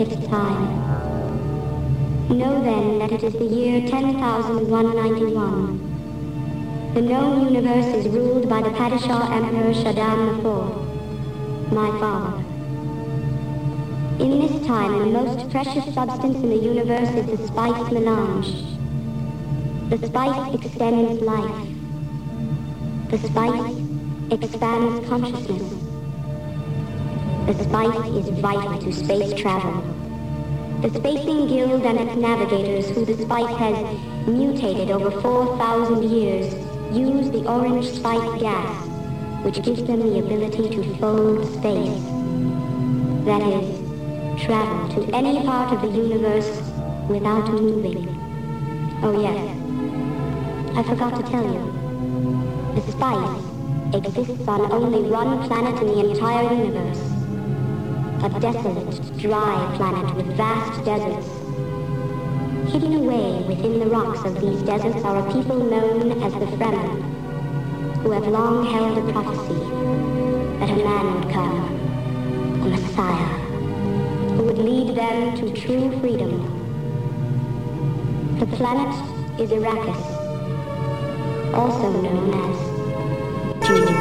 delicate time. Know then that it is the year 10,191. The known universe is ruled by the Padishah Emperor Shaddam IV, my father. In this time, the most precious substance in the universe is the spice melange. The spice extends life. The spice expands consciousness. The spice is vital to space travel. The Spacing Guild and its navigators, who the spice has mutated over 4,000 years, use the orange spice gas, which gives them the ability to fold space. That is, travel to any part of the universe without moving. Oh yes, I forgot to tell you. The spice exists on only one planet in the entire universe. A desolate, dry planet with vast deserts. Hidden away within the rocks of these deserts are a people known as the Fremen, who have long held a prophecy that a man would come, a Messiah, who would lead them to true freedom. The planet is Arrakis, also known as Dune.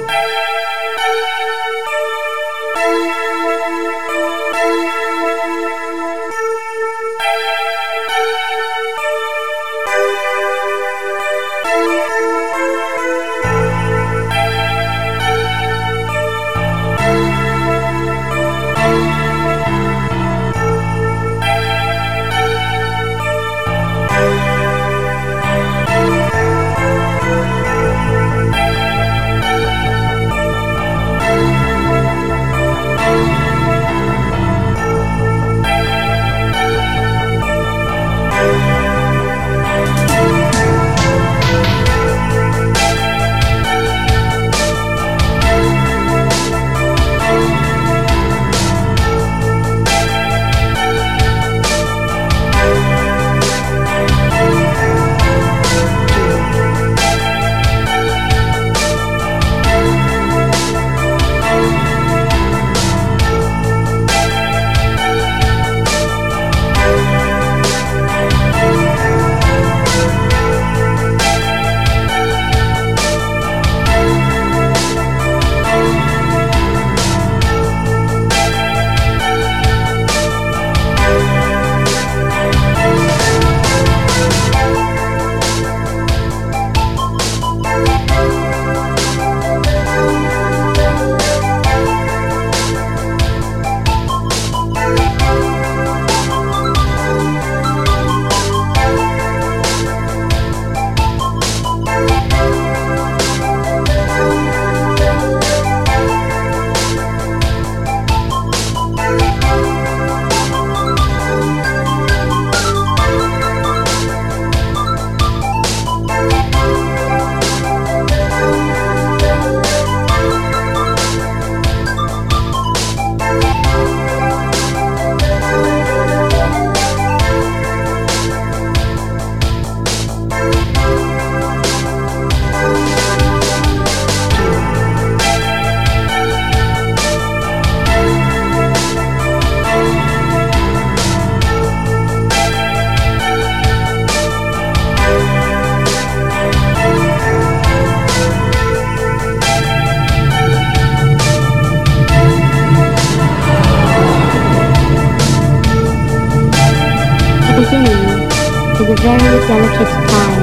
Very delicate time.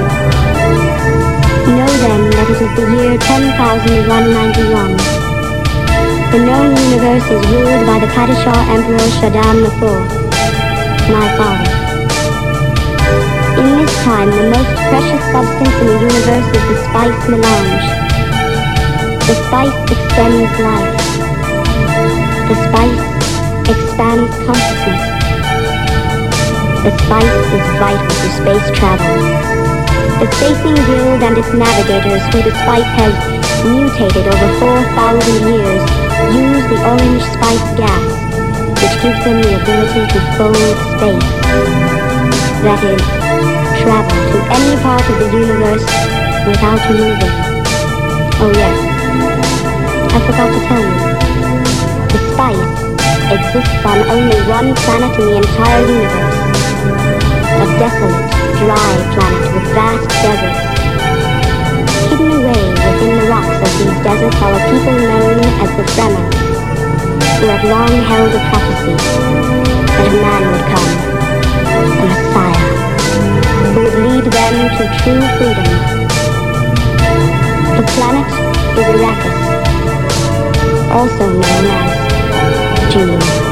Know then that it is the year 10,191. The known universe is ruled by the Padishah Emperor Shaddam IV, my father. In this time, the most precious substance in the universe is the spice melange. The spice extends life. The spice expands consciousness. The spice is vital to space travel. The Spacing Guild and its navigators, who the spice has mutated over 4,000 years, use the orange spice gas, which gives them the ability to fold space. That is, travel to any part of the universe without moving. Oh yes, I forgot to tell you. The spice exists on only one planet in the entire universe. A desolate, dry planet with vast deserts. Hidden away within the rocks of these deserts are a people known as the Fremen, who have long held a prophecy that a man would come, a Messiah, who would lead them to true freedom. The planet is Arrakis, also known as Dune.